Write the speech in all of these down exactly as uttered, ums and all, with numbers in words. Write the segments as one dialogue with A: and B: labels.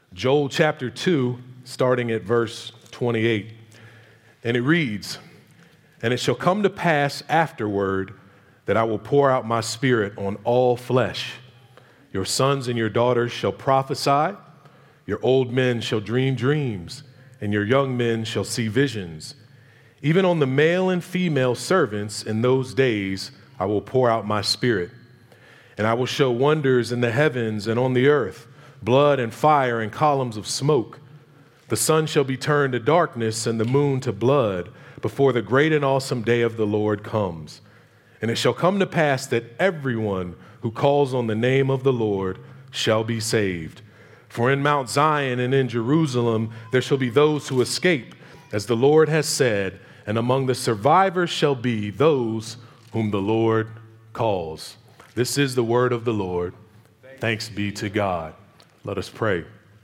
A: Joel chapter two, starting at verse twenty-eight. And it reads, "And it shall come to pass afterward that I will pour out my spirit on all flesh. Your sons and your daughters shall prophesy, your old men shall dream dreams, and your young men shall see visions. Even on the male and female servants in those days I will pour out my spirit. And I will show wonders in the heavens and on the earth, blood and fire and columns of smoke. The sun shall be turned to darkness and the moon to blood before the great and awesome day of the Lord comes. And it shall come to pass that everyone who calls on the name of the Lord shall be saved. For in Mount Zion and in Jerusalem there shall be those who escape, as the Lord has said, and among the survivors shall be those whom the Lord calls." This is the word of the Lord. Thanks be to God. Let us pray.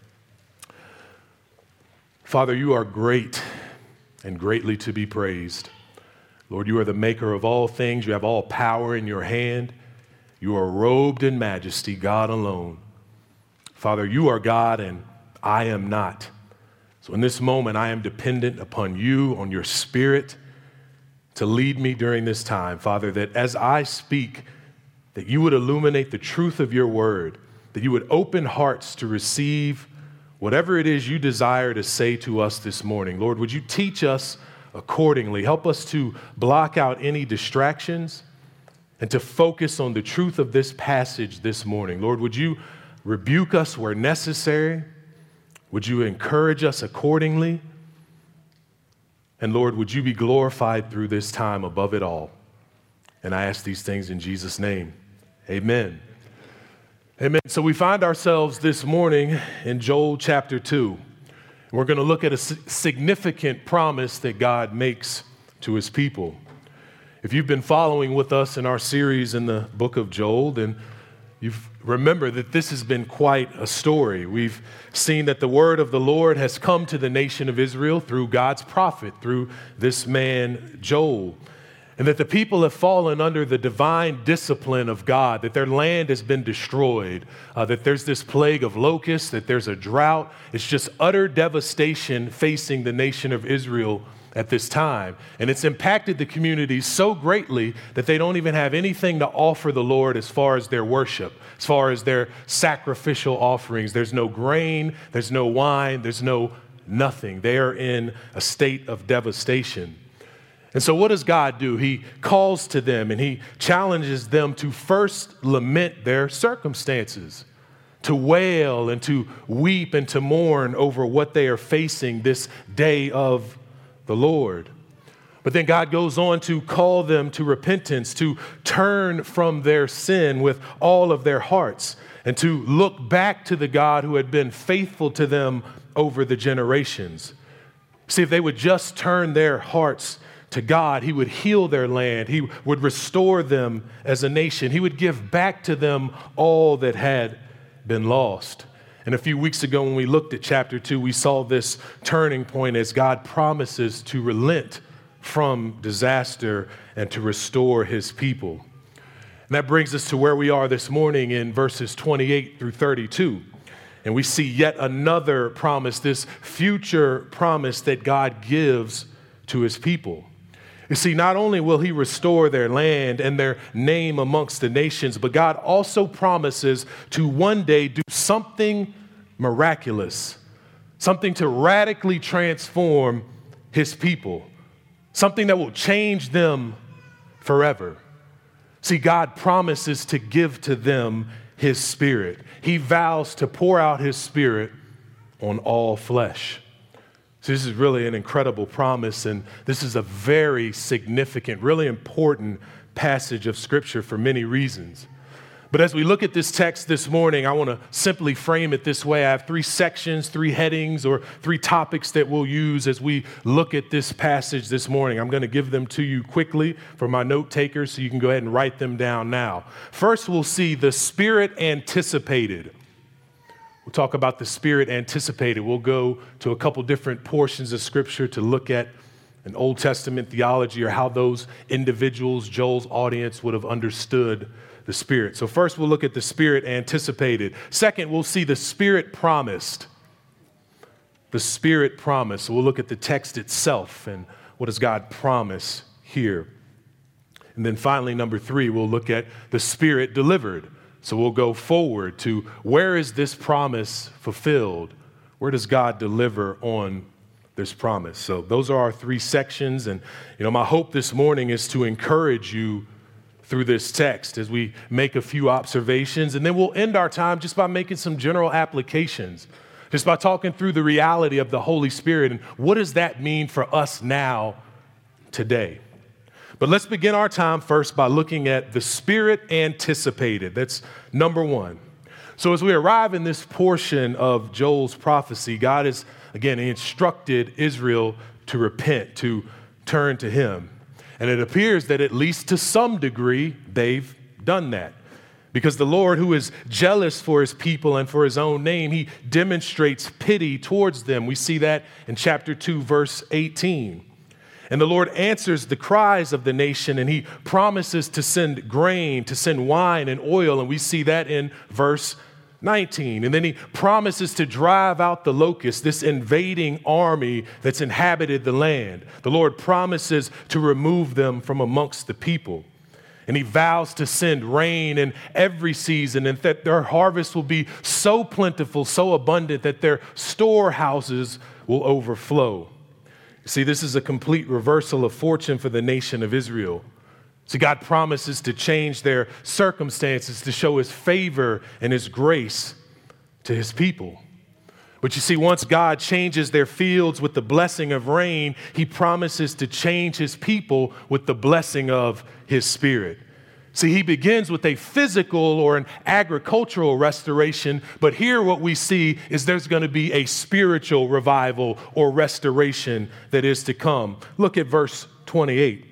A: Father, you are great and greatly to be praised. Lord, you are the maker of all things. You have all power in your hand. You are robed in majesty, God alone. Father, you are God and I am not. So in this moment, I am dependent upon you, on your Spirit, to lead me during this time, Father, that as I speak, that you would illuminate the truth of your word, that you would open hearts to receive whatever it is you desire to say to us this morning. Lord, would you teach us accordingly? Help us to block out any distractions and to focus on the truth of this passage this morning. Lord, would you rebuke us where necessary? Would you encourage us accordingly? And Lord, would you be glorified through this time above it all? And I ask these things in Jesus' name. Amen. Amen. So we find ourselves this morning in Joel chapter two. We're going to look at a significant promise that God makes to his people. If you've been following with us in our series in the book of Joel, then you've remember that this has been quite a story. We've seen that the word of the Lord has come to the nation of Israel through God's prophet, through this man Joel. And that the people have fallen under the divine discipline of God, that their land has been destroyed, uh, that there's this plague of locusts, that there's a drought. It's just utter devastation facing the nation of Israel at this time. And it's impacted the community so greatly that they don't even have anything to offer the Lord as far as their worship, as far as their sacrificial offerings. There's no grain, there's no wine, there's no nothing. They are in a state of devastation. And so what does God do? He calls to them and he challenges them to first lament their circumstances, to wail and to weep and to mourn over what they are facing this day of the Lord. But then God goes on to call them to repentance, to turn from their sin with all of their hearts, and to look back to the God who had been faithful to them over the generations. See, if they would just turn their hearts to God, he would heal their land. He would restore them as a nation. He would give back to them all that had been lost. And a few weeks ago when we looked at chapter two, we saw this turning point as God promises to relent from disaster and to restore his people. And that brings us to where we are this morning in verses twenty-eight through thirty-two. And we see yet another promise, this future promise that God gives to his people. You see, not only will he restore their land and their name amongst the nations, but God also promises to one day do something miraculous, something to radically transform his people, something that will change them forever. See, God promises to give to them his spirit. He vows to pour out his spirit on all flesh. So this is really an incredible promise, and this is a very significant, really important passage of Scripture for many reasons. But as we look at this text this morning, I want to simply frame it this way. I have three sections, three headings, or three topics that we'll use as we look at this passage this morning. I'm going to give them to you quickly for my note takers so you can go ahead and write them down now. First, we'll see the Spirit anticipated. We'll talk about the Spirit anticipated. We'll go to a couple different portions of Scripture to look at an Old Testament theology or how those individuals, Joel's audience, would have understood the Spirit. So first, we'll look at the Spirit anticipated. Second, we'll see the Spirit promised. the Spirit promise. So we'll look at the text itself and what does God promise here. And then finally, number three, we'll look at the Spirit delivered. So we'll go forward to where is this promise fulfilled? Where does God deliver on this promise? So those are our three sections. And, you know, my hope this morning is to encourage you through this text as we make a few observations. And then we'll end our time just by making some general applications, just by talking through the reality of the Holy Spirit and what does that mean for us now, today. But let's begin our time first by looking at the Spirit anticipated. That's number one. So as we arrive in this portion of Joel's prophecy, God is, again, he instructed Israel to repent, to turn to him. And it appears that at least to some degree, they've done that. Because the Lord, who is jealous for his people and for his own name, he demonstrates pity towards them. We see that in chapter two, verse eighteen. And the Lord answers the cries of the nation, and he promises to send grain, to send wine and oil, and we see that in verse nineteen. And then he promises to drive out the locusts, this invading army that's inhabited the land. The Lord promises to remove them from amongst the people. And he vows to send rain in every season and that their harvest will be so plentiful, so abundant that their storehouses will overflow. See, this is a complete reversal of fortune for the nation of Israel. See, God promises to change their circumstances to show his favor and his grace to his people. But you see, once God changes their fields with the blessing of rain, he promises to change his people with the blessing of his Spirit. See, he begins with a physical or an agricultural restoration, but here what we see is there's going to be a spiritual revival or restoration that is to come. Look at verse twenty-eight.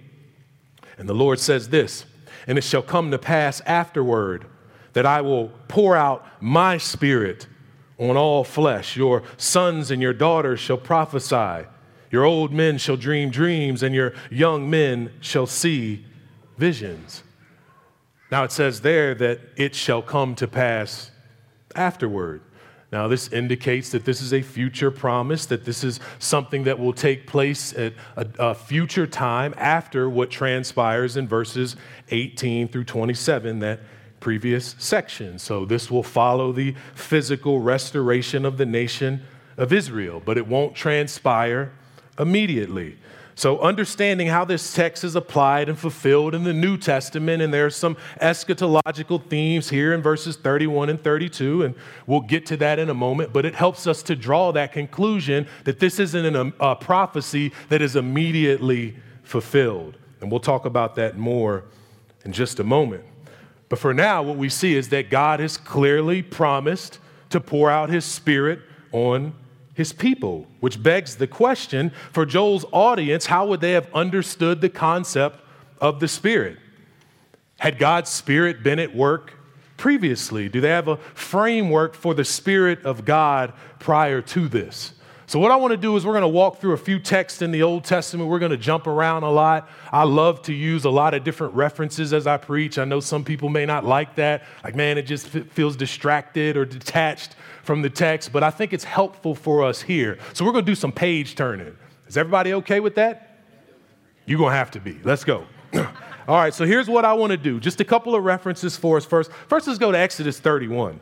A: And the Lord says this, and it shall come to pass afterward that I will pour out my Spirit on all flesh. Your sons and your daughters shall prophesy. Your old men shall dream dreams, and your young men shall see visions. Now it says there that it shall come to pass afterward. Now this indicates that this is a future promise, that this is something that will take place at a, a future time after what transpires in verses eighteen through twenty-seven, that previous section. So this will follow the physical restoration of the nation of Israel, but it won't transpire immediately. So understanding how this text is applied and fulfilled in the New Testament, and there are some eschatological themes here in verses thirty-one and thirty-two, and we'll get to that in a moment, but it helps us to draw that conclusion that this isn't an, a prophecy that is immediately fulfilled. And we'll talk about that more in just a moment. But for now, what we see is that God has clearly promised to pour out his Spirit on his people, which begs the question for Joel's audience, how would they have understood the concept of the Spirit? Had God's Spirit been at work previously? Do they have a framework for the Spirit of God prior to this? So what I want to do is we're going to walk through a few texts in the Old Testament. We're going to jump around a lot. I love to use a lot of different references as I preach. I know some people may not like that. Like, man, it just feels distracted or detached from the text, but I think it's helpful for us here. So we're going to do some page turning. Is everybody okay with that? You're going to have to be. Let's go. All right, so here's what I want to do. Just a couple of references for us first. First, let's go to Exodus thirty-one.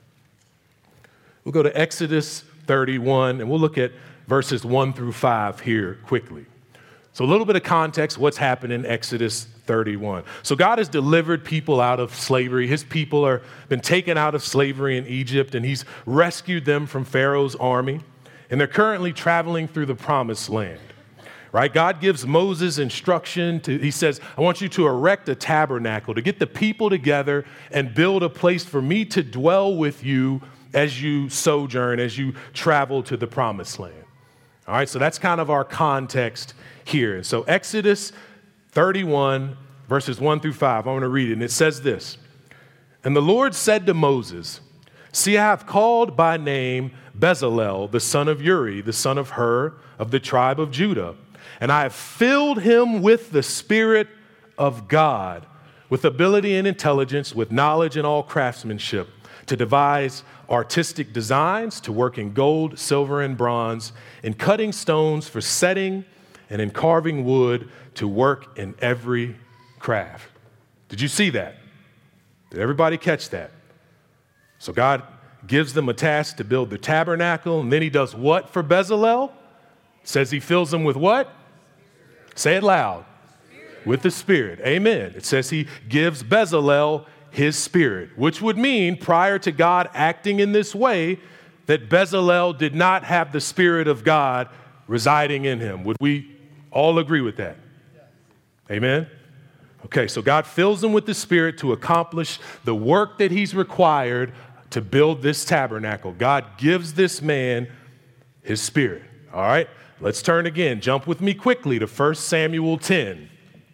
A: We'll go to Exodus thirty-one, and we'll look at verses one through five here quickly. So a little bit of context, what's happened in Exodus thirty-one. So God has delivered people out of slavery. His people are been taken out of slavery in Egypt, and he's rescued them from Pharaoh's army, and they're currently traveling through the promised land. Right? God gives Moses instruction to, he says, I want you to erect a tabernacle, to get the people together and build a place for me to dwell with you as you sojourn, as you travel to the promised land. All right, so that's kind of our context here. So Exodus thirty-one, verses one through five, I'm going to read it, and it says this. And the Lord said to Moses, see, I have called by name Bezalel, the son of Uri, the son of Hur, of the tribe of Judah, and I have filled him with the Spirit of God, with ability and intelligence, with knowledge and all craftsmanship, to devise artistic designs, to work in gold, silver, and bronze, in cutting stones for setting, and in carving wood, to work in every craft. Did you see that? Did everybody catch that? So God gives them a task to build the tabernacle, and then he does what for Bezalel? Says he fills them with what? Say it loud. Spirit. With the Spirit. Amen. It says he gives Bezalel his spirit, which would mean prior to God acting in this way, that Bezalel did not have the Spirit of God residing in him. Would we all agree with that? Amen. Okay, so God fills him with the Spirit to accomplish the work that he's required to build this tabernacle. God gives this man his Spirit. All right, let's turn again. Jump with me quickly to First Samuel ten.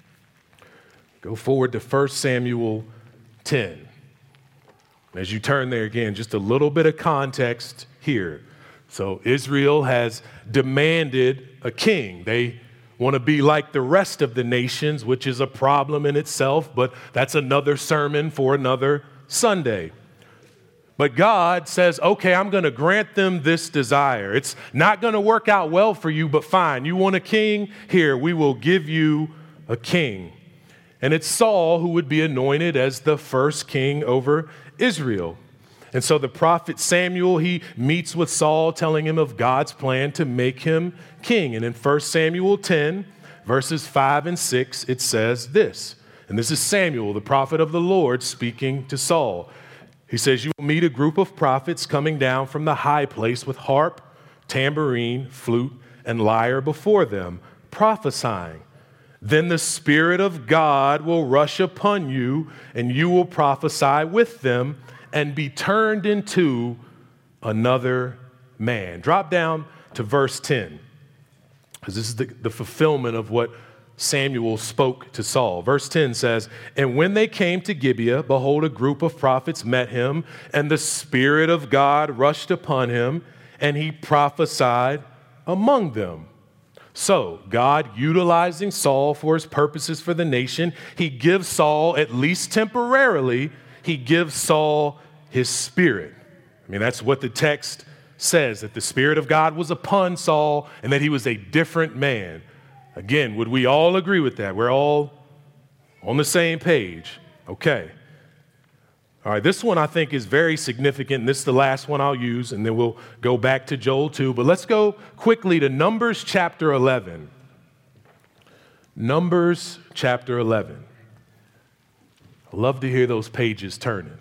A: Go forward to First Samuel ten. As you turn there again, just a little bit of context here. So Israel has demanded a king. They want to be like the rest of the nations, which is a problem in itself, but that's another sermon for another Sunday. But God says, okay, I'm going to grant them this desire. It's not going to work out well for you, but fine. You want a king? Here, we will give you a king. And it's Saul who would be anointed as the first king over Israel. And so the prophet Samuel, he meets with Saul, telling him of God's plan to make him king. And in First Samuel ten, verses five and six, it says this. And this is Samuel, the prophet of the Lord, speaking to Saul. He says, you will meet a group of prophets coming down from the high place with harp, tambourine, flute, and lyre before them, prophesying. Then the Spirit of God will rush upon you, and you will prophesy with them and be turned into another man. Drop down to verse ten, because this is the, the fulfillment of what Samuel spoke to Saul. Verse ten says, and when they came to Gibeah, behold, a group of prophets met him, and the Spirit of God rushed upon him, and he prophesied among them. So God, utilizing Saul for his purposes for the nation, he gives Saul, at least temporarily, he gives Saul his spirit. I mean, that's what the text says, that the Spirit of God was upon Saul and that he was a different man. Again, would we all agree with that? We're all on the same page. Okay. All right, this one I think is very significant, and this is the last one I'll use, and then we'll go back to Joel two. But let's go quickly to Numbers chapter eleven. Numbers chapter eleven. I love to hear those pages turning.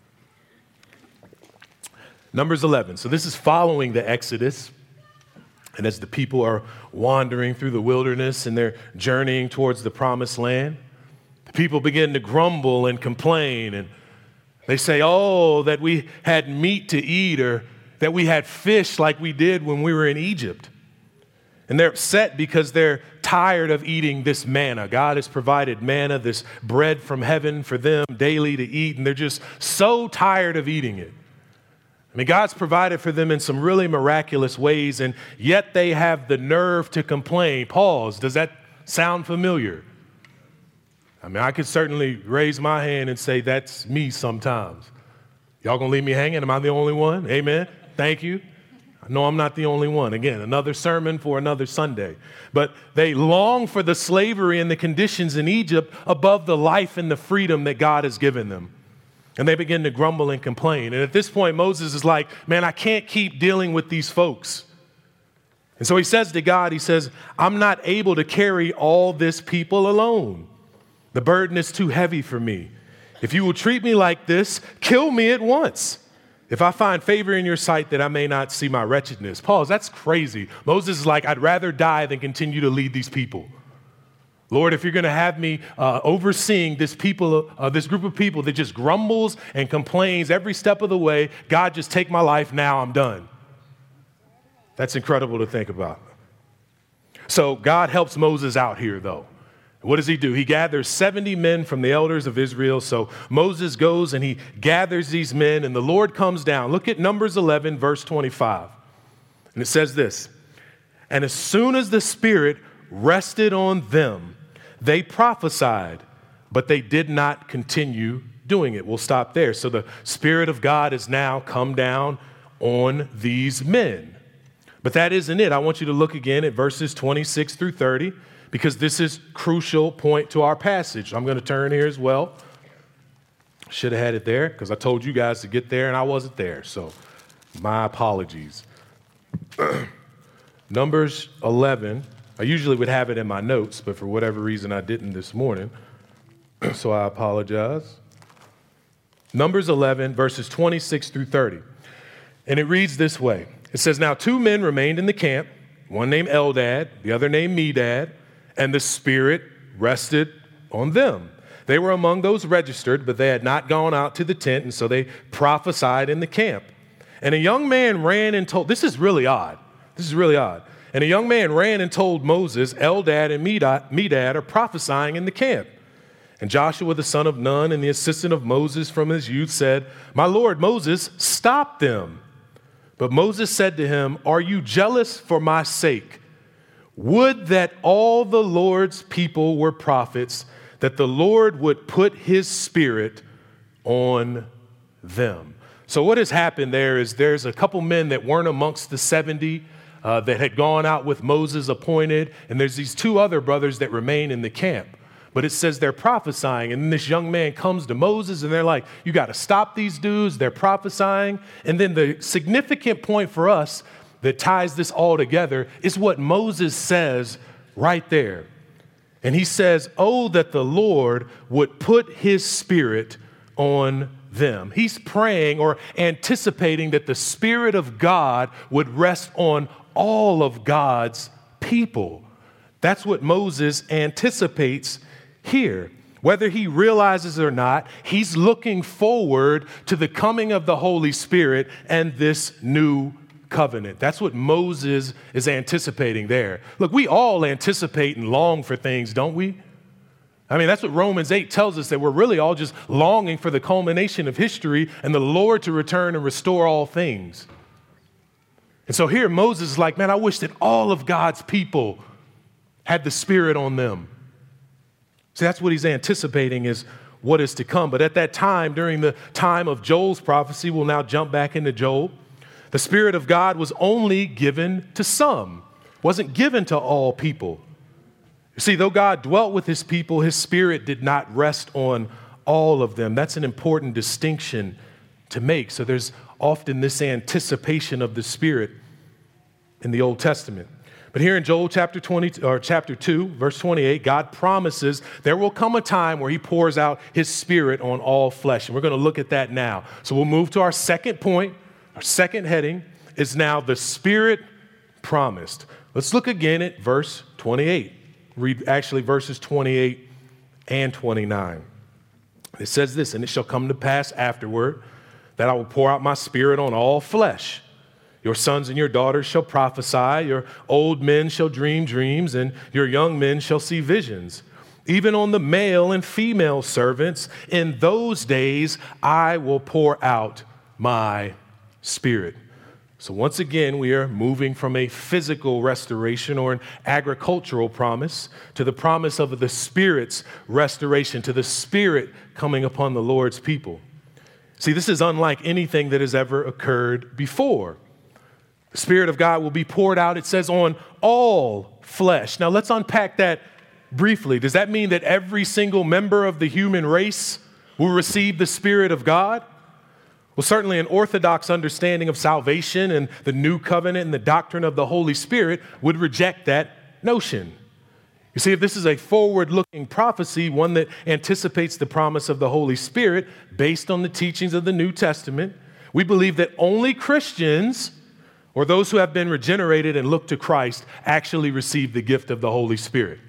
A: Numbers eleven. So this is following the Exodus. And as the people are wandering through the wilderness and they're journeying towards the promised land, the people begin to grumble and complain. And they say, oh, that we had meat to eat, or that we had fish like we did when we were in Egypt. And they're upset because they're tired of eating this manna. God has provided manna, this bread from heaven for them daily to eat, and they're just so tired of eating it. I mean, God's provided for them in some really miraculous ways, and yet they have the nerve to complain. Pause. Does that sound familiar? I mean, I could certainly raise my hand and say that's me sometimes. Y'all gonna leave me hanging? Am I the only one? Amen. Thank you. I know I'm not the only one. Again, another sermon for another Sunday. But they long for the slavery and the conditions in Egypt above the life and the freedom that God has given them. And they begin to grumble and complain. And at this point, Moses is like, man, I can't keep dealing with these folks. And so he says to God, he says, I'm not able to carry all this people alone. The burden is too heavy for me. If you will treat me like this, kill me at once. If I find favor in your sight, that I may not see my wretchedness. Pause, that's crazy. Moses is like, I'd rather die than continue to lead these people. Lord, if you're going to have me uh, overseeing this people, uh, this group of people that just grumbles and complains every step of the way, God, just take my life now, I'm done. That's incredible to think about. So God helps Moses out here, though. What does he do? He gathers seventy men from the elders of Israel. So Moses goes and he gathers these men, and the Lord comes down. Look at Numbers eleven, verse twenty-five. And it says this, and as soon as the Spirit rested on them, they prophesied, but they did not continue doing it. We'll stop there. So the Spirit of God has now come down on these men. But that isn't it. I want you to look again at verses twenty-six through thirty, because this is a crucial point to our passage. I'm going to turn here as well. Should have had it there because I told you guys to get there and I wasn't there. So my apologies. Numbers eleven. I usually would have it in my notes, but for whatever reason I didn't this morning. So I apologize. Numbers eleven, verses twenty-six through thirty. And it reads this way. It says, now two men remained in the camp, one named Eldad, the other named Medad, and the Spirit rested on them. They were among those registered, but they had not gone out to the tent, and so they prophesied in the camp. And a young man ran and told, this is really odd. This is really odd. And a young man ran and told Moses, Eldad and Medad, Medad are prophesying in the camp. And Joshua, the son of Nun, and the assistant of Moses from his youth said, my Lord Moses, stop them. But Moses said to him, are you jealous for my sake? Would that all the Lord's people were prophets, that the Lord would put his Spirit on them. So what has happened there is there's a couple men that weren't amongst the seventy uh, that had gone out with Moses appointed, and there's these two other brothers that remain in the camp. But it says they're prophesying, and then this young man comes to Moses, and they're like, you got to stop these dudes. They're prophesying. And then the significant point for us that ties this all together is what Moses says right there. And he says, oh, that the Lord would put his Spirit on them. He's praying or anticipating that the Spirit of God would rest on all of God's people. That's what Moses anticipates here. Whether he realizes it or not, he's looking forward to the coming of the Holy Spirit and this new covenant. That's what Moses is anticipating there. Look, we all anticipate and long for things, don't we? I mean, that's what Romans eight tells us, that we're really all just longing for the culmination of history and the Lord to return and restore all things. And so here Moses is like, man, I wish that all of God's people had the Spirit on them. So that's what he's anticipating is what is to come. But at that time, during the time of Joel's prophecy, we'll now jump back into Joel. The Spirit of God was only given to some, wasn't given to all people. You see, though God dwelt with his people, his Spirit did not rest on all of them. That's an important distinction to make. So there's often this anticipation of the Spirit in the Old Testament. But here in Joel chapter twenty or chapter two, verse twenty-eight, God promises there will come a time where he pours out his Spirit on all flesh. And we're going to look at that now. So we'll move to our second point. Our second heading is now the Spirit promised. Let's look again at verse twenty-eight. Read actually verses twenty-eight and twenty-nine. It says this, and it shall come to pass afterward that I will pour out my Spirit on all flesh. Your sons and your daughters shall prophesy, your old men shall dream dreams, and your young men shall see visions. Even on the male and female servants, in those days I will pour out my Spirit. So once again, we are moving from a physical restoration or an agricultural promise to the promise of the Spirit's restoration, to the Spirit coming upon the Lord's people. See, this is unlike anything that has ever occurred before. The Spirit of God will be poured out, it says, on all flesh. Now, let's unpack that briefly. Does that mean that every single member of the human race will receive the Spirit of God? Well, certainly an orthodox understanding of salvation and the new covenant and the doctrine of the Holy Spirit would reject that notion. You see, if this is a forward-looking prophecy, one that anticipates the promise of the Holy Spirit based on the teachings of the New Testament, we believe that only Christians or those who have been regenerated and look to Christ actually receive the gift of the Holy Spirit.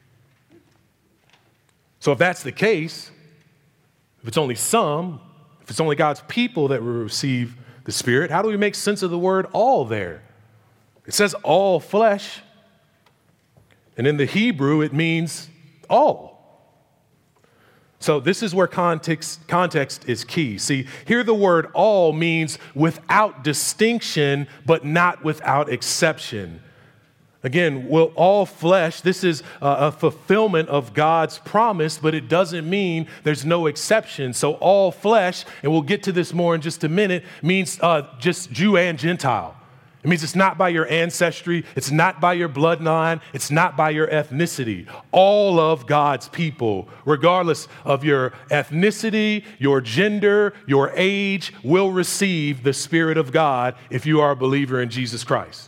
A: So if that's the case, if it's only some, if it's only God's people that will receive the Spirit, how do we make sense of the word all there? It says all flesh, and in the Hebrew it means all. So this is where context, context is key. See, here the word all means without distinction, but not without exception. Again, will all flesh, this is a fulfillment of God's promise, but it doesn't mean there's no exception. So all flesh, and we'll get to this more in just a minute, means uh, just Jew and Gentile. It means it's not by your ancestry, it's not by your bloodline, it's not by your ethnicity. All of God's people, regardless of your ethnicity, your gender, your age, will receive the Spirit of God if you are a believer in Jesus Christ.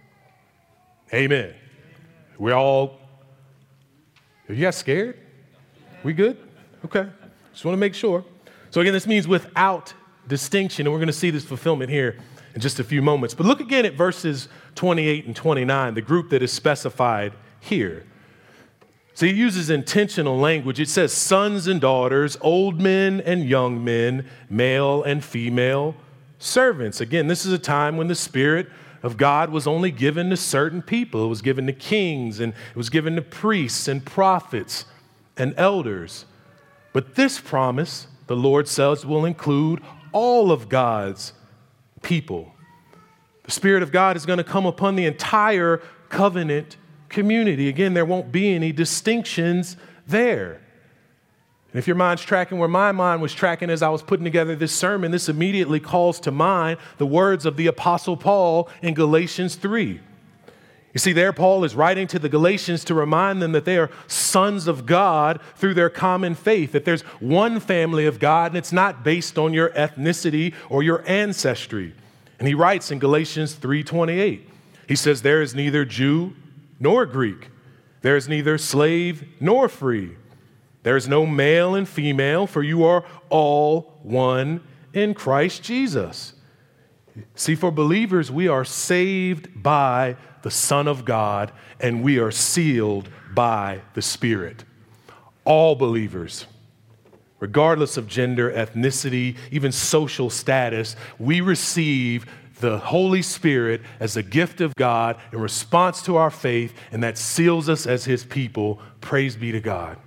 A: Amen. We're all, are you guys scared? We good? Okay. Just want to make sure. So again, this means without distinction, and we're going to see this fulfillment here in just a few moments. But look again at verses twenty-eight and twenty-nine, the group that is specified here. So he uses intentional language. It says sons and daughters, old men and young men, male and female servants. Again, this is a time when the Spirit of God was only given to certain people. It was given to kings, and it was given to priests and prophets and elders. But this promise, the Lord says, will include all of God's people. The Spirit of God is going to come upon the entire covenant community. Again, there won't be any distinctions there. And if your mind's tracking where my mind was tracking as I was putting together this sermon, this immediately calls to mind the words of the Apostle Paul in Galatians three. You see, there Paul is writing to the Galatians to remind them that they are sons of God through their common faith, that there's one family of God, and it's not based on your ethnicity or your ancestry. And he writes in Galatians three twenty-eight, he says, there is neither Jew nor Greek, there is neither slave nor free. There is no male and female, for you are all one in Christ Jesus. See, for believers, we are saved by the Son of God, and we are sealed by the Spirit. All believers, regardless of gender, ethnicity, even social status, we receive the Holy Spirit as a gift of God in response to our faith, and that seals us as His people. Praise be to God.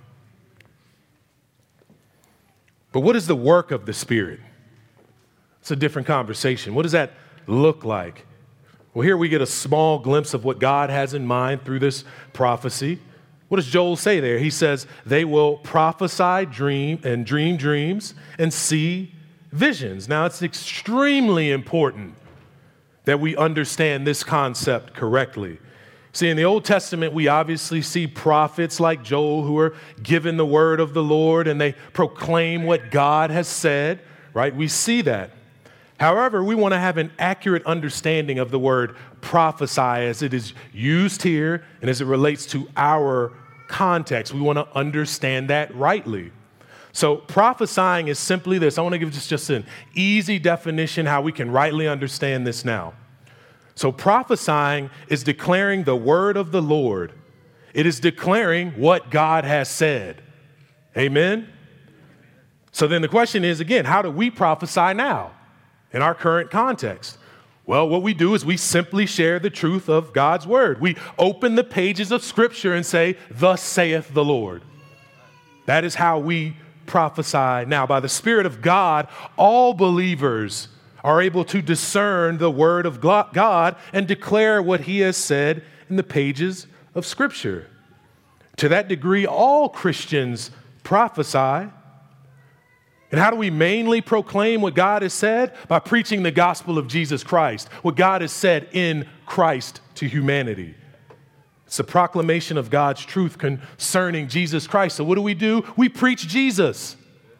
A: But what is the work of the Spirit? It's a different conversation. What does that look like? Well, here we get a small glimpse of what God has in mind through this prophecy. What does Joel say there? He says, they will prophesy dream and dream dreams and see visions. Now, it's extremely important that we understand this concept correctly. See, in the Old Testament, we obviously see prophets like Joel who are given the word of the Lord and they proclaim what God has said, right? We see that. However, we want to have an accurate understanding of the word prophesy as it is used here and as it relates to our context. We want to understand that rightly. So prophesying is simply this. I want to give just, just an easy definition how we can rightly understand this now. So prophesying is declaring the word of the Lord. It is declaring what God has said. Amen? So then the question is, again, how do we prophesy now in our current context? Well, what we do is we simply share the truth of God's word. We open the pages of Scripture and say, thus saith the Lord. That is how we prophesy now. By the Spirit of God, all believers are able to discern the word of God and declare what He has said in the pages of Scripture. To that degree, all Christians prophesy. And how do we mainly proclaim what God has said? By preaching the gospel of Jesus Christ, what God has said in Christ to humanity. It's a proclamation of God's truth concerning Jesus Christ. So what do we do? We preach Jesus.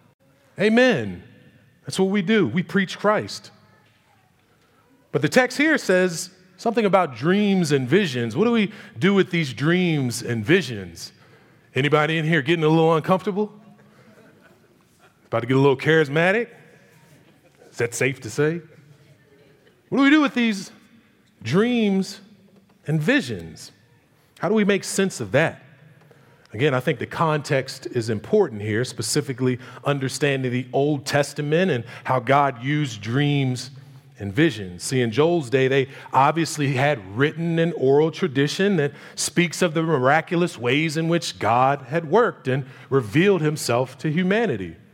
A: Amen. That's what we do. We preach Christ. But the text here says something about dreams and visions. What do we do with these dreams and visions? Anybody in here getting a little uncomfortable? About to get a little charismatic? Is that safe to say? What do we do with these dreams and visions? How do we make sense of that? Again, I think the context is important here, specifically understanding the Old Testament and how God used dreams and visions. See, in Joel's day, they obviously had written and oral tradition that speaks of the miraculous ways in which God had worked and revealed Himself to humanity.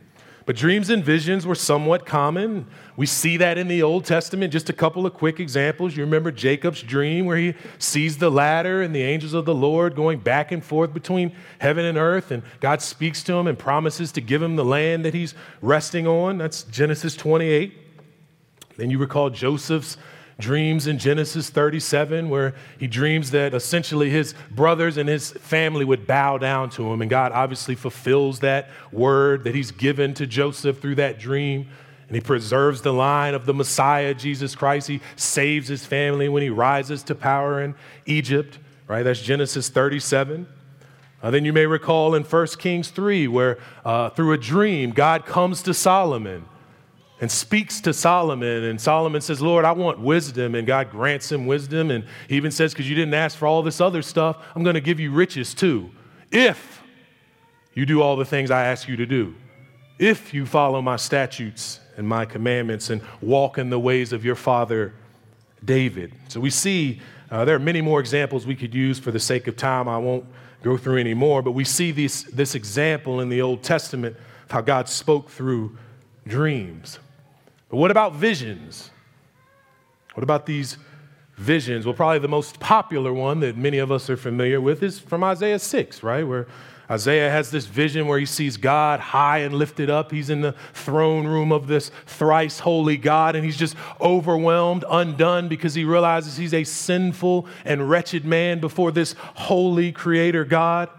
A: But dreams and visions were somewhat common. We see that in the Old Testament. Just a couple of quick examples. You remember Jacob's dream where he sees the ladder and the angels of the Lord going back and forth between heaven and earth, and God speaks to him and promises to give him the land that he's resting on. That's Genesis twenty-eight. Then you recall Joseph's dreams in Genesis thirty-seven, where he dreams that essentially his brothers and his family would bow down to him. And God obviously fulfills that word that he's given to Joseph through that dream. And he preserves the line of the Messiah, Jesus Christ. He saves his family when he rises to power in Egypt, right? That's Genesis thirty-seven. Uh, then you may recall in First Kings three, where uh, through a dream, God comes to Solomon and speaks to Solomon, and Solomon says, Lord, I want wisdom, and God grants him wisdom, and he even says, because you didn't ask for all this other stuff, I'm going to give you riches too, if you do all the things I ask you to do, if you follow my statutes and my commandments and walk in the ways of your father David. So we see uh, there are many more examples we could use. For the sake of time, I won't go through any more, but we see this, this example in the Old Testament of how God spoke through dreams. But what about visions? What about these visions? Well, probably the most popular one that many of us are familiar with is from Isaiah six, right? Where Isaiah has this vision where he sees God high and lifted up. He's in the throne room of this thrice holy God, and he's just overwhelmed, undone, because he realizes he's a sinful and wretched man before this holy creator God.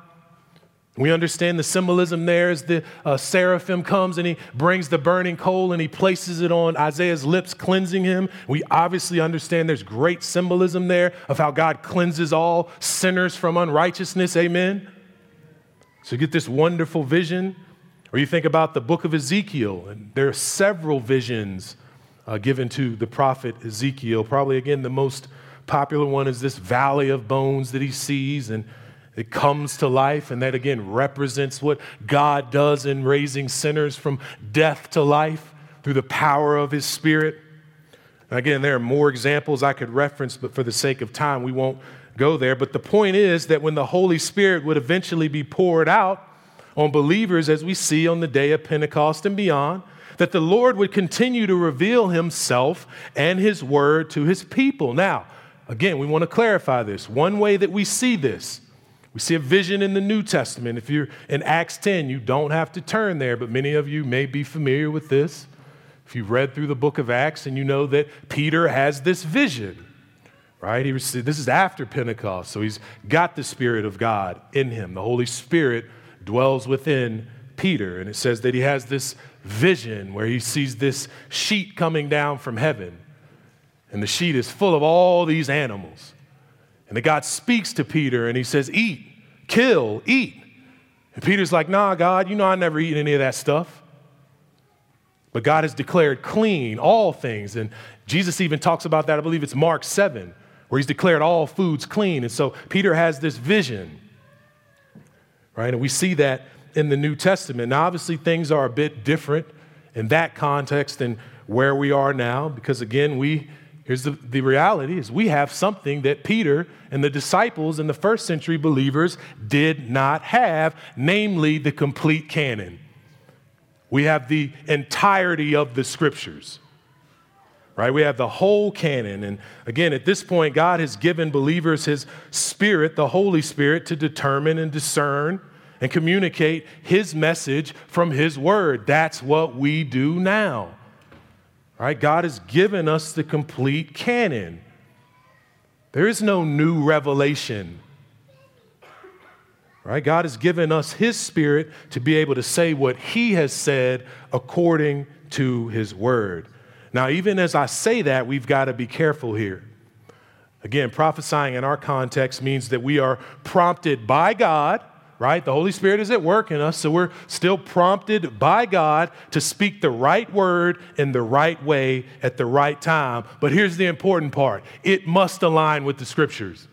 A: We understand the symbolism there as the uh, seraphim comes and he brings the burning coal and he places it on Isaiah's lips, cleansing him. We obviously understand there's great symbolism there of how God cleanses all sinners from unrighteousness. Amen. So you get this wonderful vision. Or you think about the book of Ezekiel, and there are several visions uh, given to the prophet Ezekiel. Probably, again, the most popular one is this valley of bones that he sees, and it comes to life, and that again represents what God does in raising sinners from death to life through the power of his Spirit. And again, there are more examples I could reference, but for the sake of time, we won't go there. But the point is that when the Holy Spirit would eventually be poured out on believers, as we see on the day of Pentecost and beyond, that the Lord would continue to reveal himself and his word to his people. Now, again, we want to clarify this. One way that we see this, we see a vision in the New Testament. If you're in Acts ten, you don't have to turn there, but many of you may be familiar with this. If you've read through the book of Acts and you know that Peter has this vision, right? He received, this is after Pentecost, so he's got the Spirit of God in him. The Holy Spirit dwells within Peter, and it says that he has this vision where he sees this sheet coming down from heaven, and the sheet is full of all these animals. And that God speaks to Peter and he says, eat, kill, eat. And Peter's like, nah, God, you know I never eat any of that stuff. But God has declared clean all things. And Jesus even talks about that, I believe it's Mark seven, where he's declared all foods clean. And so Peter has this vision, right? And we see that in the New Testament. Now, obviously, things are a bit different in that context than where we are now, because again, we Here's the, the reality is we have something that Peter and the disciples and the first century believers did not have, namely the complete canon. We have the entirety of the scriptures, right? We have the whole canon. And again, at this point, God has given believers his Spirit, the Holy Spirit, to determine and discern and communicate his message from his word. That's what we do now. All right, God has given us the complete canon. There is no new revelation. All right, God has given us his Spirit to be able to say what he has said according to his word. Now, even as I say that, we've got to be careful here. Again, prophesying in our context means that we are prompted by God, right? The Holy Spirit is at work in us, so we're still prompted by God to speak the right word in the right way at the right time. But here's the important part. It must align with the scriptures.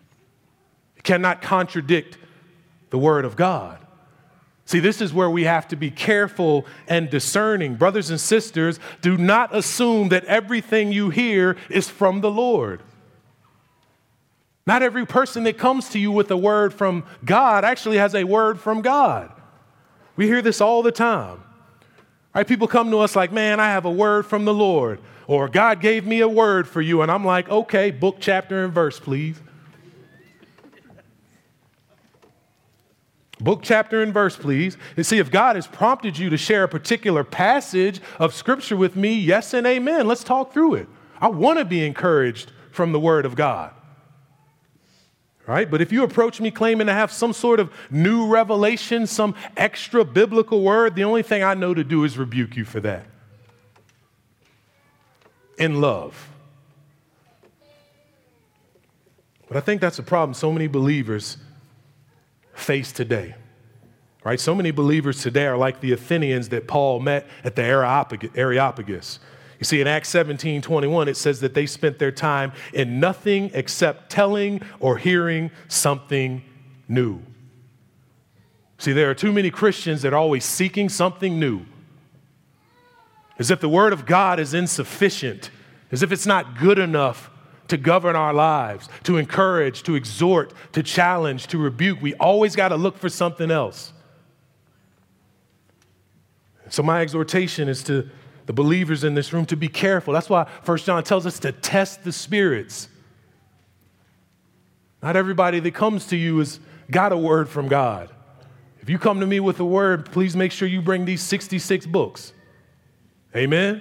A: It cannot contradict the word of God. See, this is where we have to be careful and discerning. Brothers and sisters, do not assume that everything you hear is from the Lord. Not every person that comes to you with a word from God actually has a word from God. We hear this all the time. Right? People come to us like, man, I have a word from the Lord, or God gave me a word for you. And I'm like, okay, book, chapter, and verse, please. Book, chapter, and verse, please. And see, if God has prompted you to share a particular passage of Scripture with me, yes and amen. Let's talk through it. I want to be encouraged from the Word of God. Right? But if you approach me claiming to have some sort of new revelation, some extra biblical word, the only thing I know to do is rebuke you for that. In love. But I think that's a problem so many believers face today, right? So many believers today are like the Athenians that Paul met at the Areopagus. You see, in Acts seventeen twenty-one, it says that they spent their time in nothing except telling or hearing something new. See, there are too many Christians that are always seeking something new, as if the Word of God is insufficient, as if it's not good enough to govern our lives, to encourage, to exhort, to challenge, to rebuke. We always got to look for something else. So my exhortation is to the believers in this room to be careful. That's why First John tells us to test the spirits. Not everybody that comes to you has got a word from God. If you come to me with a word, please make sure you bring these sixty-six books. Amen?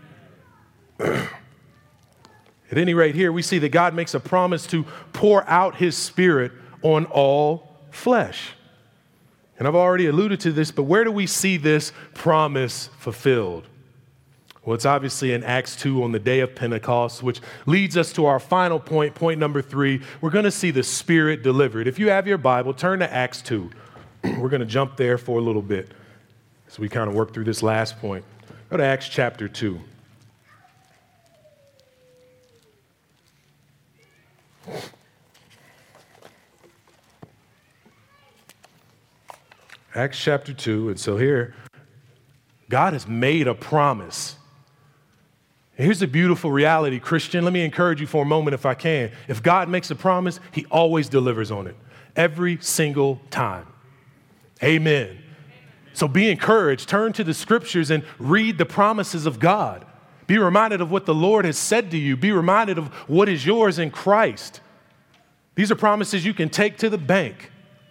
A: At any rate, here we see that God makes a promise to pour out his Spirit on all flesh. And I've already alluded to this, but where do we see this promise fulfilled? Well, it's obviously in Acts two on the day of Pentecost, which leads us to our final point, point number three. We're going to see the Spirit delivered. If you have your Bible, turn to Acts two. We're going to jump there for a little bit as we kind of work through this last point. Go to Acts chapter two. Acts chapter two, and so here, God has made a promise. And here's the beautiful reality, Christian. Let me encourage you for a moment if I can. If God makes a promise, he always delivers on it. Every single time. Amen. So be encouraged. Turn to the scriptures and read the promises of God. Be reminded of what the Lord has said to you. Be reminded of what is yours in Christ. These are promises you can take to the bank.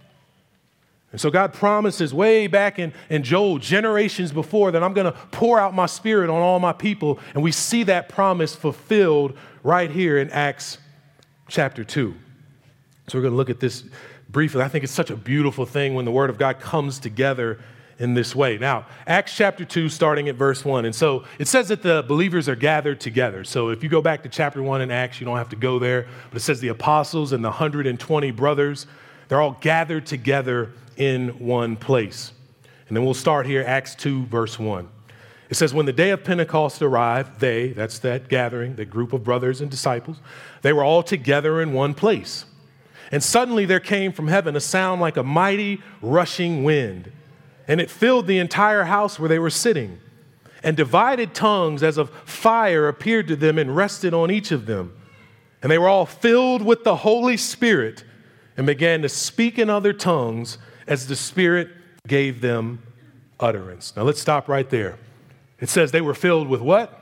A: And so God promises way back in, in Joel, generations before, that I'm going to pour out my Spirit on all my people. And we see that promise fulfilled right here in Acts chapter two. So we're going to look at this briefly. I think it's such a beautiful thing when the Word of God comes together in this way. Now, Acts chapter two, starting at verse one. And so it says that the believers are gathered together. So if you go back to chapter one in Acts, you don't have to go there. But it says the apostles and the one hundred twenty brothers, they're all gathered together in one place. And then we'll start here, Acts two, verse one. It says, when the day of Pentecost arrived, they, that's that gathering, that group of brothers and disciples, they were all together in one place. And suddenly there came from heaven a sound like a mighty rushing wind, and it filled the entire house where they were sitting. And divided tongues as of fire appeared to them and rested on each of them. And they were all filled with the Holy Spirit and began to speak in other tongues as the Spirit gave them utterance. Now let's stop right there. It says they were filled with what?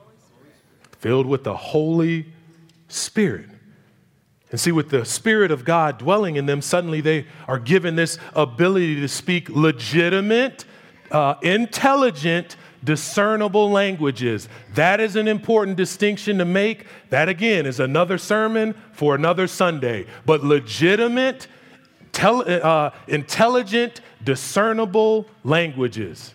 A: Filled with the Holy Spirit. And see, with the Spirit of God dwelling in them, suddenly they are given this ability to speak legitimate, uh, intelligent, discernible languages. That is an important distinction to make. That, again, is another sermon for another Sunday. But legitimate, tel- uh, intelligent, discernible languages.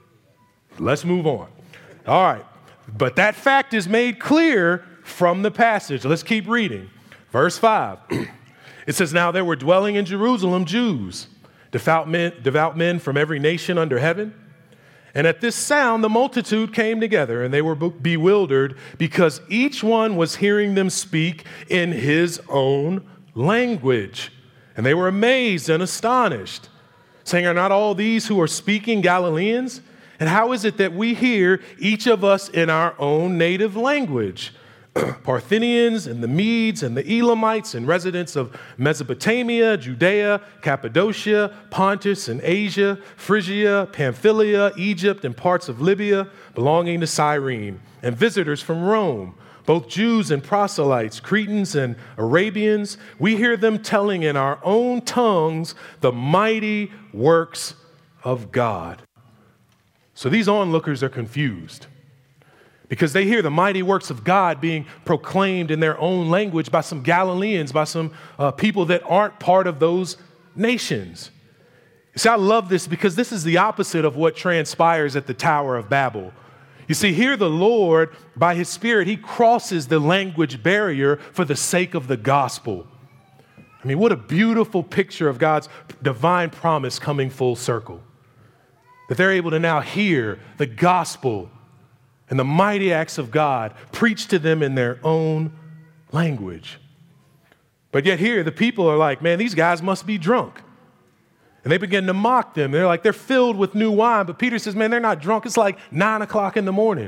A: Let's move on. All right. But that fact is made clear from the passage. Let's keep reading. Verse five, it says, now there were dwelling in Jerusalem Jews, devout men, devout men from every nation under heaven. And at this sound, the multitude came together, and they were bewildered because each one was hearing them speak in his own language. And they were amazed and astonished, saying, are not all these who are speaking Galileans? And how is it that we hear each of us in our own native language? Parthians and the Medes and the Elamites and residents of Mesopotamia, Judea, Cappadocia, Pontus and Asia, Phrygia, Pamphylia, Egypt, and parts of Libya belonging to Cyrene, and visitors from Rome, both Jews and proselytes, Cretans and Arabians. We hear them telling in our own tongues the mighty works of God. So these onlookers are confused, because they hear the mighty works of God being proclaimed in their own language by some Galileans, by some uh, people that aren't part of those nations. See, I love this because this is the opposite of what transpires at the Tower of Babel. You see, here the Lord, by his Spirit, he crosses the language barrier for the sake of the gospel. I mean, what a beautiful picture of God's divine promise coming full circle. That they're able to now hear the gospel and the mighty acts of God preached to them in their own language. But yet here, the people are like, man, these guys must be drunk. And they begin to mock them. They're like, they're filled with new wine. But Peter says, man, they're not drunk. It's like nine o'clock in the morning.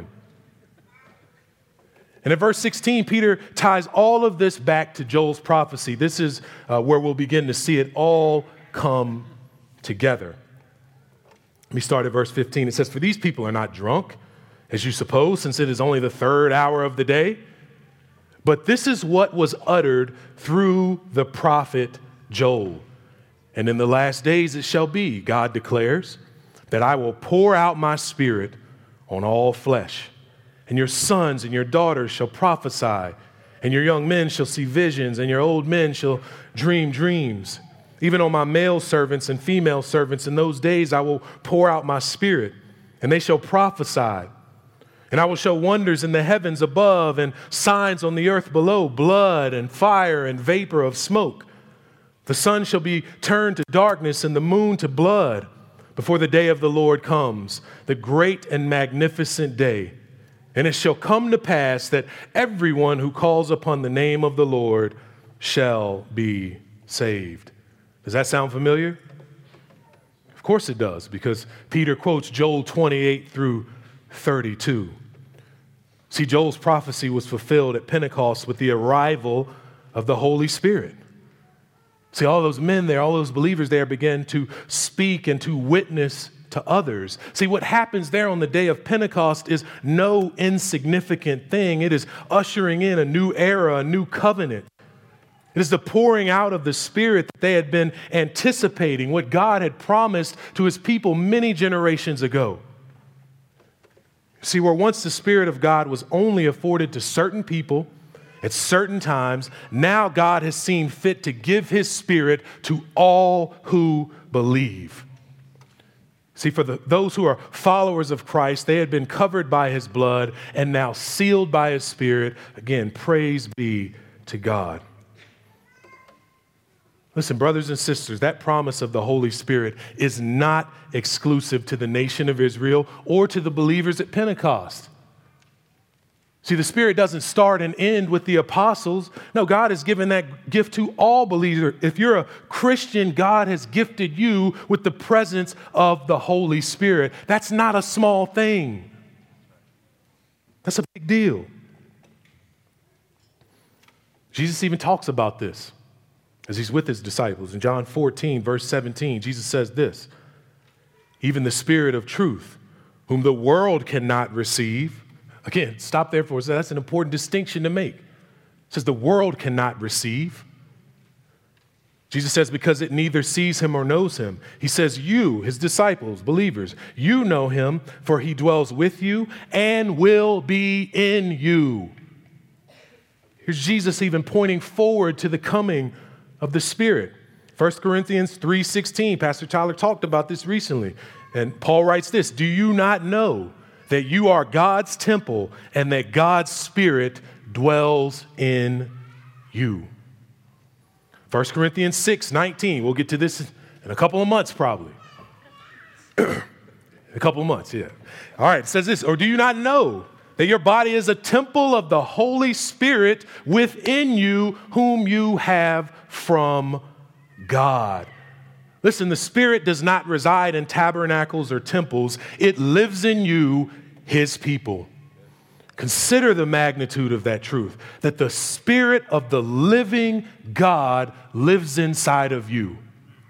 A: And in verse sixteen, Peter ties all of this back to Joel's prophecy. This is uh, where we'll begin to see it all come together. Let me start at verse fifteen. It says, for these people are not drunk, as you suppose, since it is only the third hour of the day. But this is what was uttered through the prophet Joel. And in the last days it shall be, God declares, that I will pour out my spirit on all flesh. And your sons and your daughters shall prophesy, and your young men shall see visions, and your old men shall dream dreams. Even on my male servants and female servants in those days I will pour out my spirit, and they shall prophesy. And I will show wonders in the heavens above and signs on the earth below, blood and fire and vapor of smoke. The sun shall be turned to darkness and the moon to blood before the day of the Lord comes, the great and magnificent day. And it shall come to pass that everyone who calls upon the name of the Lord shall be saved. Does that sound familiar? Of course it does, because Peter quotes Joel twenty-eight through thirty-two. See, Joel's prophecy was fulfilled at Pentecost with the arrival of the Holy Spirit. See, all those men there, all those believers there began to speak and to witness to others. See, what happens there on the day of Pentecost is no insignificant thing. It is ushering in a new era, a new covenant. It is the pouring out of the Spirit that they had been anticipating, what God had promised to his people many generations ago. See, where once the Spirit of God was only afforded to certain people at certain times, now God has seen fit to give his Spirit to all who believe. See, for the, those who are followers of Christ, they had been covered by his blood and now sealed by his Spirit. Again, praise be to God. Listen, brothers and sisters, that promise of the Holy Spirit is not exclusive to the nation of Israel or to the believers at Pentecost. See, the Spirit doesn't start and end with the apostles. No, God has given that gift to all believers. If you're a Christian, God has gifted you with the presence of the Holy Spirit. That's not a small thing. That's a big deal. Jesus even talks about this as he's with his disciples. In John fourteen, verse seventeen, Jesus says this, even the Spirit of truth, whom the world cannot receive. Again, stop there for a second. That's an important distinction to make. It says the world cannot receive. Jesus says because it neither sees him or knows him. He says you, his disciples, believers, you know him, for he dwells with you and will be in you. Here's Jesus even pointing forward to the coming of the Spirit. First Corinthians three sixteen, Pastor Tyler talked about this recently. And Paul writes this, do you not know that you are God's temple and that God's Spirit dwells in you? First Corinthians six nineteen, we'll get to this in a couple of months probably. A couple of months, yeah. All right, it says this, or do you not know that your body is a temple of the Holy Spirit within you, whom you have from God? Listen, the Spirit does not reside in tabernacles or temples. It lives in you, his people. Consider the magnitude of that truth, that the Spirit of the living God lives inside of you.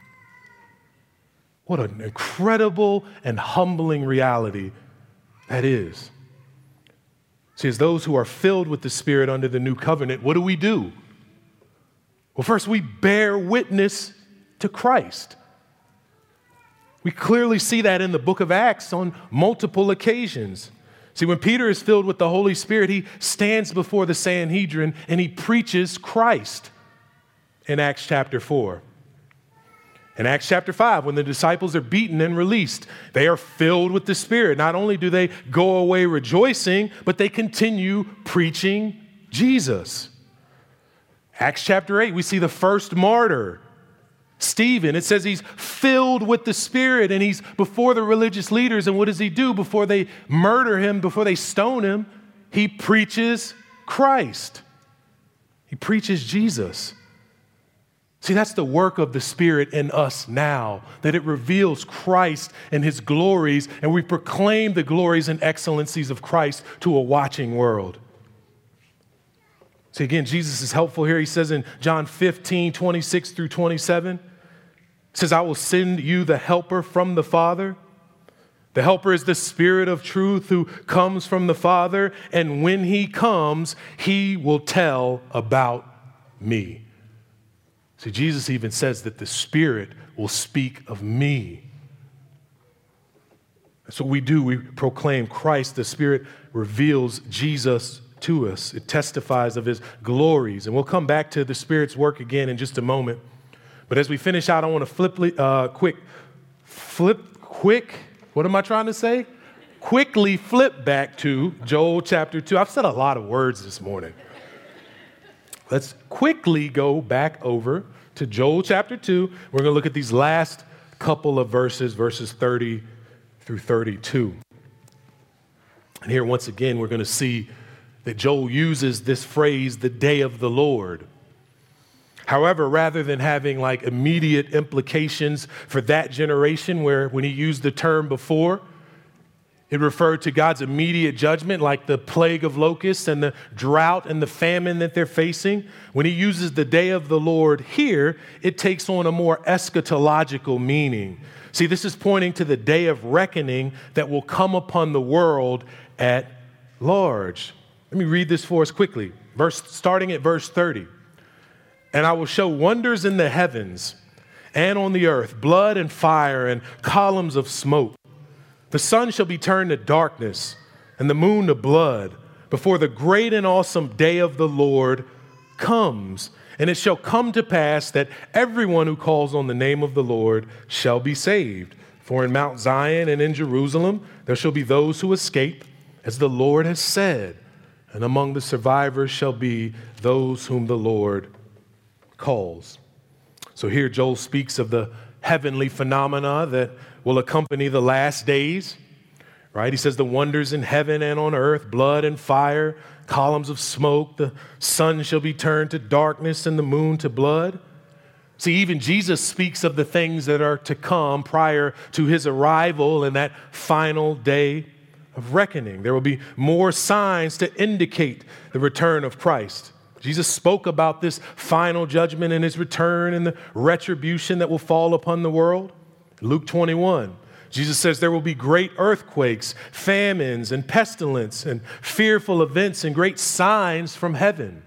A: What an incredible and humbling reality that is. See, as those who are filled with the Spirit under the new covenant, what do we do? Well, first, we bear witness to Christ. We clearly see that in the book of Acts on multiple occasions. See, when Peter is filled with the Holy Spirit, he stands before the Sanhedrin and he preaches Christ in Acts chapter four. In Acts chapter five, when the disciples are beaten and released, they are filled with the Spirit. Not only do they go away rejoicing, but they continue preaching Jesus. Acts chapter eight, we see the first martyr, Stephen. It says he's filled with the Spirit and he's before the religious leaders. And what does he do before they murder him, before they stone him? He preaches Christ. He preaches Jesus. See, that's the work of the Spirit in us now, that it reveals Christ and his glories, and we proclaim the glories and excellencies of Christ to a watching world. See, again, Jesus is helpful here. He says in John fifteen, twenty-six through twenty-seven, he says, I will send you the helper from the Father. The helper is the Spirit of truth who comes from the Father, and when he comes, he will tell about me. See, Jesus even says that the Spirit will speak of me. That's what we do. We proclaim Christ. The Spirit reveals Jesus to us. It testifies of his glories. And we'll come back to the Spirit's work again in just a moment. But as we finish out, I want to flip, uh, quick, flip, quick, what am I trying to say? Quickly flip back to Joel chapter two. I've said a lot of words this morning. Let's quickly go back over to Joel chapter two. We're going to look at these last couple of verses, verses thirty through thirty-two. And here, once again, we're going to see that Joel uses this phrase, the day of the Lord. However, rather than having like immediate implications for that generation, where when he used the term before, it referred to God's immediate judgment, like the plague of locusts and the drought and the famine that they're facing. When he uses the day of the Lord here, it takes on a more eschatological meaning. See, this is pointing to the day of reckoning that will come upon the world at large. Let me read this for us quickly. Verse, starting at verse thirty. And I will show wonders in the heavens and on the earth, blood and fire and columns of smoke. The sun shall be turned to darkness and the moon to blood before the great and awesome day of the Lord comes. And it shall come to pass that everyone who calls on the name of the Lord shall be saved. For in Mount Zion and in Jerusalem there shall be those who escape, as the Lord has said. And among the survivors shall be those whom the Lord calls. So here Joel speaks of the heavenly phenomena that will accompany the last days, right? He says the wonders in heaven and on earth, blood and fire, columns of smoke, the sun shall be turned to darkness and the moon to blood. See, even Jesus speaks of the things that are to come prior to his arrival in that final day of reckoning. There will be more signs to indicate the return of Christ. Jesus spoke about this final judgment and his return and the retribution that will fall upon the world. Luke twenty-one, Jesus says there will be great earthquakes, famines, and pestilence, and fearful events and great signs from heaven.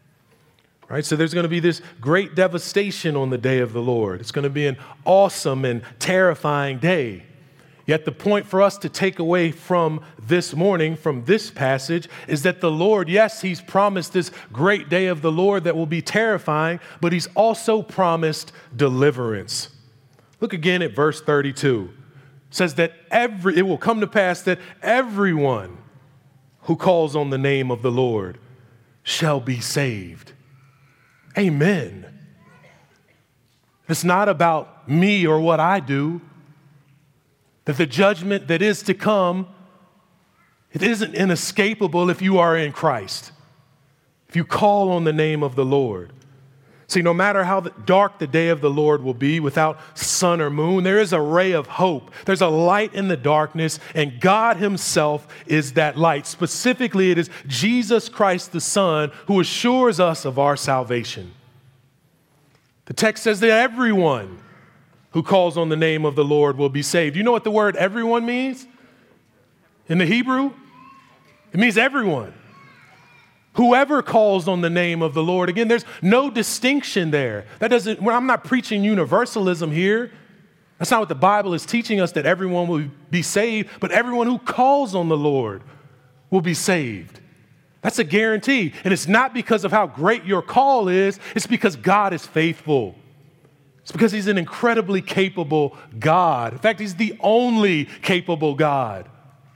A: Right? So there's going to be this great devastation on the day of the Lord. It's going to be an awesome and terrifying day. Yet the point for us to take away from this morning, from this passage, is that the Lord, yes, he's promised this great day of the Lord that will be terrifying, but he's also promised deliverance. Look again at verse thirty-two. It says that every, it will come to pass that everyone who calls on the name of the Lord shall be saved. Amen. It's not about me or what I do. That the judgment that is to come, it isn't inescapable if you are in Christ, if you call on the name of the Lord. See, no matter how dark the day of the Lord will be without sun or moon, there is a ray of hope. There's a light in the darkness, and God himself is that light. Specifically, it is Jesus Christ the Son who assures us of our salvation. The text says that everyone who calls on the name of the Lord will be saved. You know what the word everyone means? In the Hebrew, it means everyone. Whoever calls on the name of the Lord. Again, there's no distinction there. That doesn't, well, I'm not preaching universalism here. That's not what the Bible is teaching us, that everyone will be saved, but everyone who calls on the Lord will be saved. That's a guarantee. And it's not because of how great your call is. It's because God is faithful. It's because he's an incredibly capable God. In fact, he's the only capable God.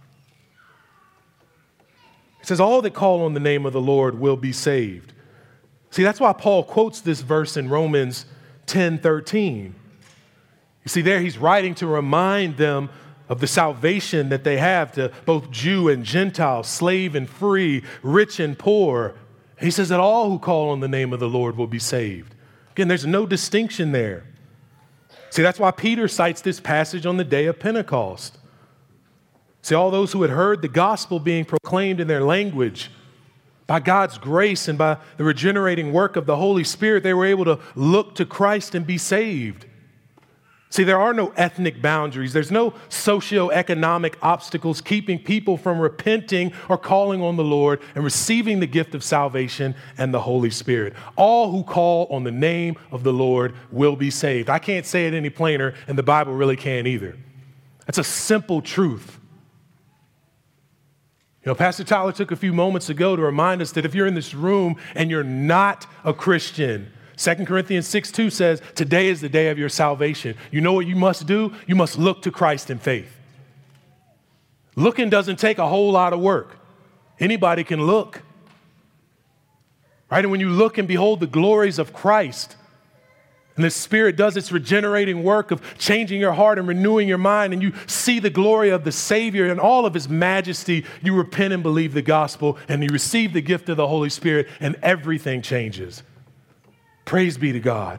A: It says, all that call on the name of the Lord will be saved. See, that's why Paul quotes this verse in Romans ten thirteen. You see, there he's writing to remind them of the salvation that they have to both Jew and Gentile, slave and free, rich and poor. He says that all who call on the name of the Lord will be saved. Again, there's no distinction there. See, that's why Peter cites this passage on the day of Pentecost. See, all those who had heard the gospel being proclaimed in their language, by God's grace and by the regenerating work of the Holy Spirit, they were able to look to Christ and be saved. See, there are no ethnic boundaries. There's no socioeconomic obstacles keeping people from repenting or calling on the Lord and receiving the gift of salvation and the Holy Spirit. All who call on the name of the Lord will be saved. I can't say it any plainer, and the Bible really can't either. That's a simple truth. You know, Pastor Tyler took a few moments ago to remind us that if you're in this room and you're not a Christian, Second Corinthians six two says, today is the day of your salvation. You know what you must do? You must look to Christ in faith. Looking doesn't take a whole lot of work. Anybody can look. Right? And when you look and behold the glories of Christ, and the Spirit does its regenerating work of changing your heart and renewing your mind, and you see the glory of the Savior and all of his majesty, you repent and believe the gospel, and you receive the gift of the Holy Spirit, and everything changes. Praise be to God.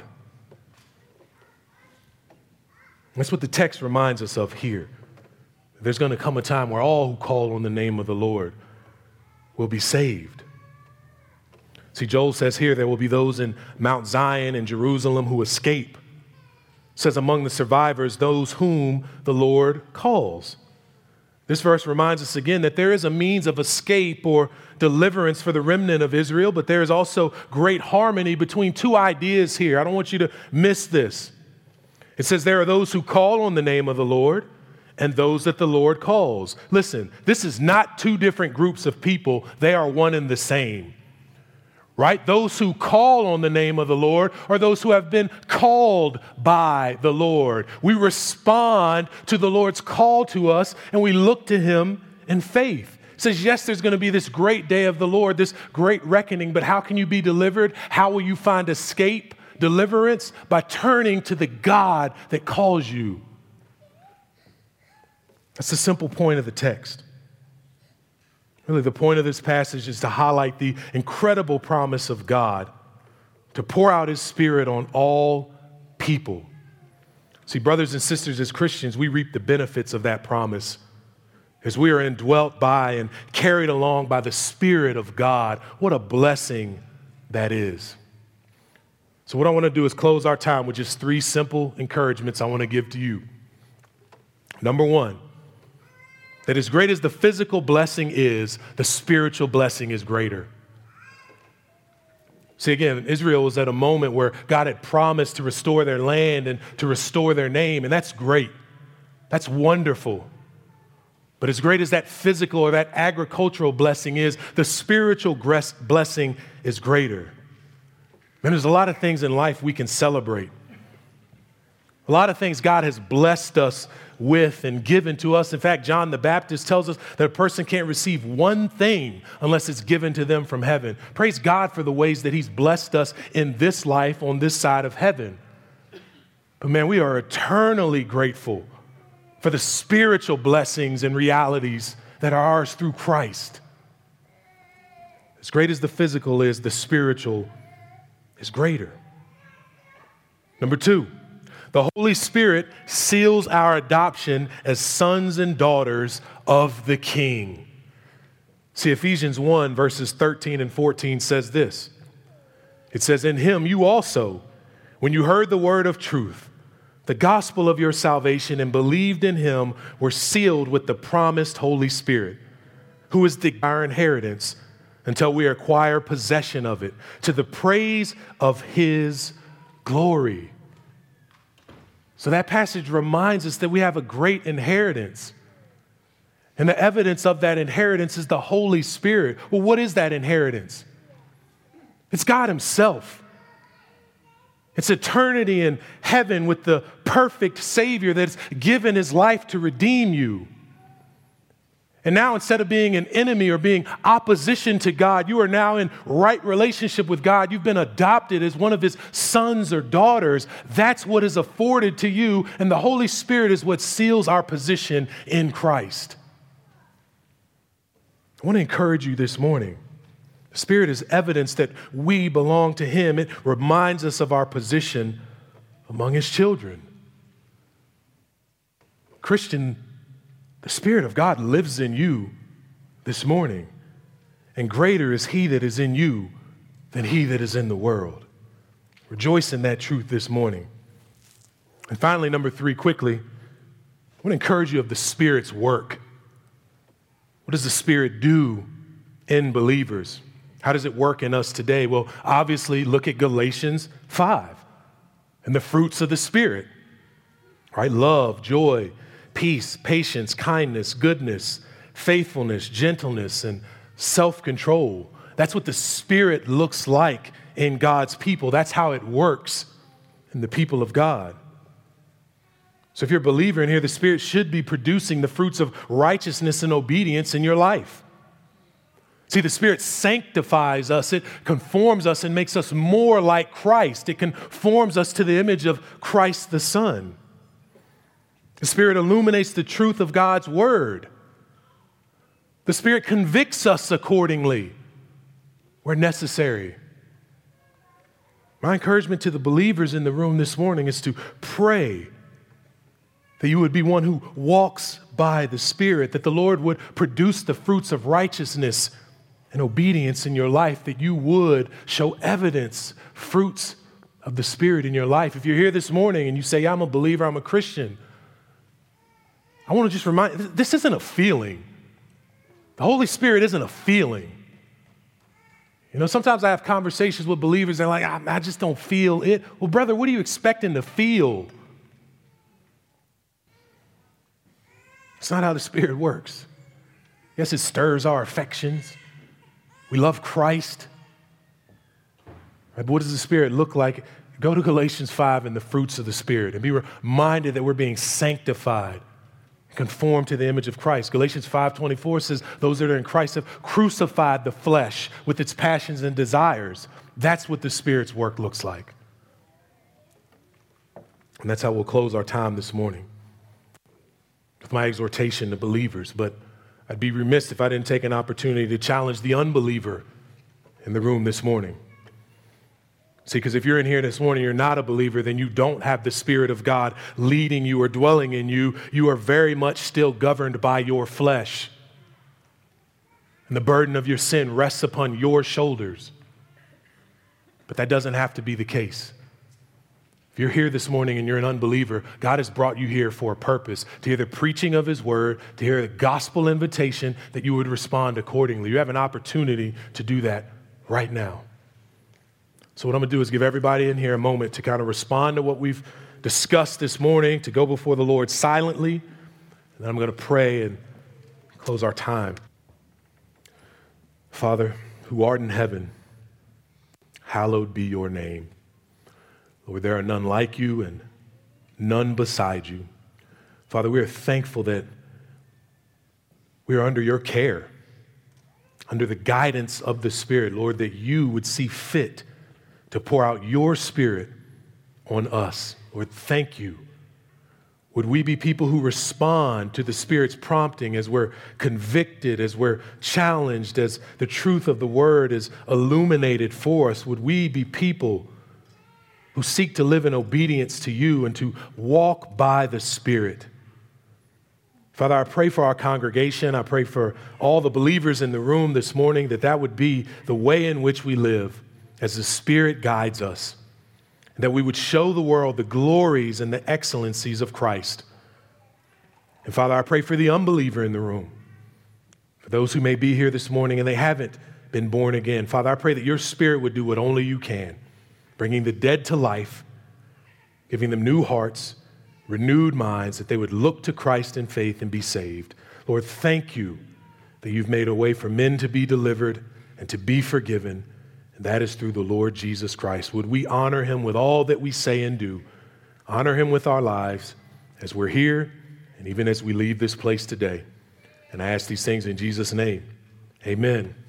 A: That's what the text reminds us of here. There's going to come a time where all who call on the name of the Lord will be saved. See, Joel says here there will be those in Mount Zion and Jerusalem who escape. It says among the survivors, those whom the Lord calls. This verse reminds us again that there is a means of escape or deliverance for the remnant of Israel, but there is also great harmony between two ideas here. I don't want you to miss this. It says there are those who call on the name of the Lord and those that the Lord calls. Listen, this is not two different groups of people. They are one and the same. Right? Those who call on the name of the Lord are those who have been called by the Lord. We respond to the Lord's call to us and we look to him in faith. It says, yes, there's going to be this great day of the Lord, this great reckoning, but how can you be delivered? How will you find escape, deliverance? By turning to the God that calls you. That's the simple point of the text. Really, the point of this passage is to highlight the incredible promise of God to pour out his Spirit on all people. See, brothers and sisters, as Christians, we reap the benefits of that promise as we are indwelt by and carried along by the Spirit of God. What a blessing that is. So what I want to do is close our time with just three simple encouragements I want to give to you. Number one, that as great as the physical blessing is, the spiritual blessing is greater. See, again, Israel was at a moment where God had promised to restore their land and to restore their name, and that's great. That's wonderful. But as great as that physical or that agricultural blessing is, the spiritual blessing is greater. And there's a lot of things in life we can celebrate. A lot of things God has blessed us with and given to us. In fact, John the Baptist tells us that a person can't receive one thing unless it's given to them from heaven. Praise God for the ways that he's blessed us in this life on this side of heaven. But man, we are eternally grateful for the spiritual blessings and realities that are ours through Christ. As great as the physical is, the spiritual is greater. Number two, the Holy Spirit seals our adoption as sons and daughters of the King. See, Ephesians one, verses thirteen and fourteen says this. It says, in him you also, when you heard the word of truth, the gospel of your salvation, and believed in him, were sealed with the promised Holy Spirit, who is the, our inheritance until we acquire possession of it, to the praise of his glory. So that passage reminds us that we have a great inheritance. And the evidence of that inheritance is the Holy Spirit. Well, what is that inheritance? It's God himself. It's eternity in heaven with the perfect Savior that's given his life to redeem you. And now, instead of being an enemy or being opposition to God, you are now in right relationship with God. You've been adopted as one of his sons or daughters. That's what is afforded to you, and the Holy Spirit is what seals our position in Christ. I want to encourage you this morning. The Spirit is evidence that we belong to him. It reminds us of our position among his children. Christian, the Spirit of God lives in you this morning, and greater is he that is in you than he that is in the world. Rejoice in that truth this morning. And finally, number three, quickly, I want to encourage you of the Spirit's work. What does the Spirit do in believers? How does it work in us today? Well, obviously, look at Galatians five and the fruits of the Spirit, right? Love, joy, peace, patience, kindness, goodness, faithfulness, gentleness, and self-control. That's what the Spirit looks like in God's people. That's how it works in the people of God. So if you're a believer in here, the Spirit should be producing the fruits of righteousness and obedience in your life. See, the Spirit sanctifies us. It conforms us and makes us more like Christ. It conforms us to the image of Christ the Son. The Spirit illuminates the truth of God's word. The Spirit convicts us accordingly where necessary. My encouragement to the believers in the room this morning is to pray that you would be one who walks by the Spirit, that the Lord would produce the fruits of righteousness and obedience in your life, that you would show evidence, fruits of the Spirit in your life. If you're here this morning and you say, I'm a believer, I'm a Christian, I want to just remind you, this isn't a feeling. The Holy Spirit isn't a feeling. You know, sometimes I have conversations with believers, they're like, I, I just don't feel it. Well, brother, what are you expecting to feel? It's not how the Spirit works. Yes, it stirs our affections. We love Christ. Right, but what does the Spirit look like? Go to Galatians five and the fruits of the Spirit and be reminded that we're being sanctified, conformed to the image of Christ. Galatians five twenty-four says, those that are in Christ have crucified the flesh with its passions and desires. That's what the Spirit's work looks like. And that's how we'll close our time this morning, with my exhortation to believers. But I'd be remiss if I didn't take an opportunity to challenge the unbeliever in the room this morning. See, because if you're in here this morning, you're not a believer, then you don't have the Spirit of God leading you or dwelling in you. You are very much still governed by your flesh. And the burden of your sin rests upon your shoulders. But that doesn't have to be the case. If you're here this morning and you're an unbeliever, God has brought you here for a purpose, to hear the preaching of his word, to hear the gospel invitation, that you would respond accordingly. You have an opportunity to do that right now. So what I'm going to do is give everybody in here a moment to kind of respond to what we've discussed this morning, to go before the Lord silently, and then I'm going to pray and close our time. Father, who art in heaven, hallowed be your name. Lord, there are none like you and none beside you. Father, we are thankful that we are under your care, under the guidance of the Spirit, Lord, that you would see fit to pour out your Spirit on us. Lord, thank you. Would we be people who respond to the Spirit's prompting as we're convicted, as we're challenged, as the truth of the word is illuminated for us? Would we be people who seek to live in obedience to you and to walk by the Spirit. Father, I pray for our congregation. I pray for all the believers in the room this morning that that would be the way in which we live as the Spirit guides us, and that we would show the world the glories and the excellencies of Christ. And Father, I pray for the unbeliever in the room, for those who may be here this morning and they haven't been born again. Father, I pray that your Spirit would do what only you can, bringing the dead to life, giving them new hearts, renewed minds, that they would look to Christ in faith and be saved. Lord, thank you that you've made a way for men to be delivered and to be forgiven, and that is through the Lord Jesus Christ. Would we honor him with all that we say and do, honor him with our lives as we're here and even as we leave this place today. And I ask these things in Jesus' name. Amen.